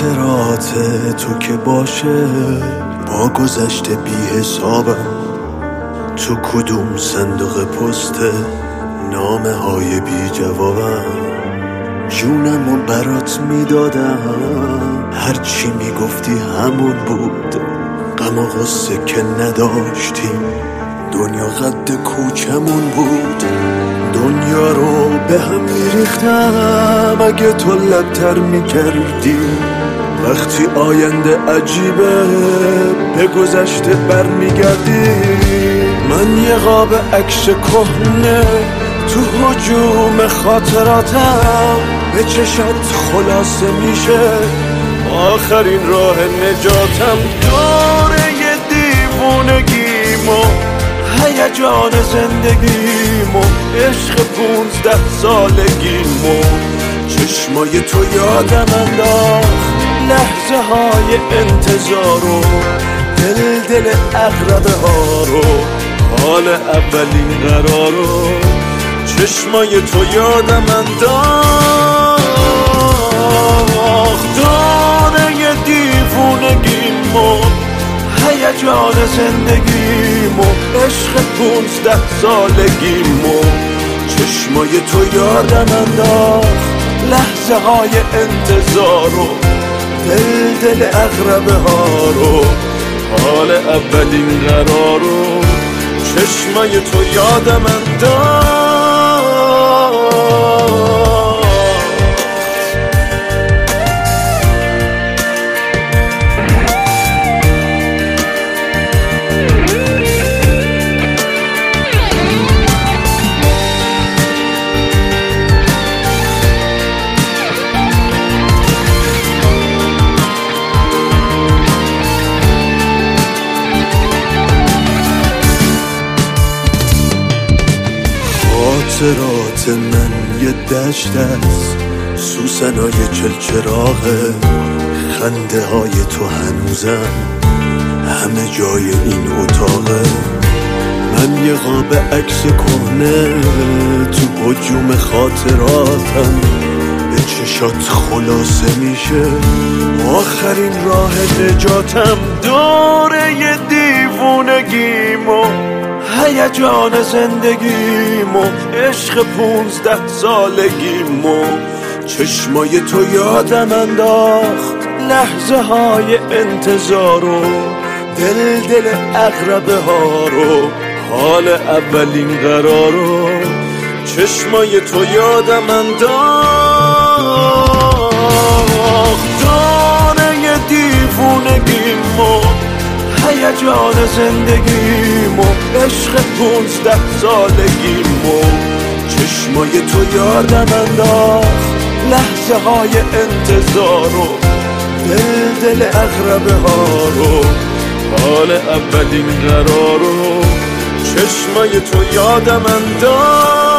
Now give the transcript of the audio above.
خاطرات تو که باشه با گذشته بی حسابم، تو کدوم صندوق پست نامه های بی جوابم، جونمو برات میدادم، هرچی میگفتی همون بود، غم و غصه که نداشتیم، دنیا قد کوچمون بود، دنیا رو به هم میریختم اگه تو لبتر میکردی، وقتی آینده عجیبه به گذشته برمیگردی، من یه قاب عکس کهنه تو هجوم خاطراتم، به چشات خلاصه میشه آخرین راه نجاتم، دوره دیوونگیمو هیجان زندگیمو عشق 15 سالگیمو، چشمای تو یادم انداخت لحظه های انتظارو، دل اقربه ها رو، حال اولین قرارو، چشمای تو یادم انداخت دوره دیوونگیمو هیجان زندگیمو عشق 15 سالگیمو، چشمای تو یادم انداخت لحظه های انتظارو، دل اقربه ها رو، حال اولین قرارو، چشمای تو یادم انداخت. خاطرات من یه دشت است، سوسنای چلچراغه، خنده های تو هنوزم همه جای این اتاقه، من یه قاب عکس کهنه تو هجوم خاطراتم، به چشات خلاصه میشه آخرین راه نجاتم، دوره دیوونگیمو هیجان زندگیمو عشق 15 سالگیمو، چشمای تو یادم انداخت لحظه های انتظارو، دل اقربه ها رو، حال اولین قرارو، چشمای تو یادم انداخت دوره دیوونگیمو هیجان زندگیمو عشق 15 سالگیمو، چشمای تو یادم انداخت لحظه های انتظارو، دل اقربه ها رو، حال اولین قرارو، چشمای تو یادم انداخت.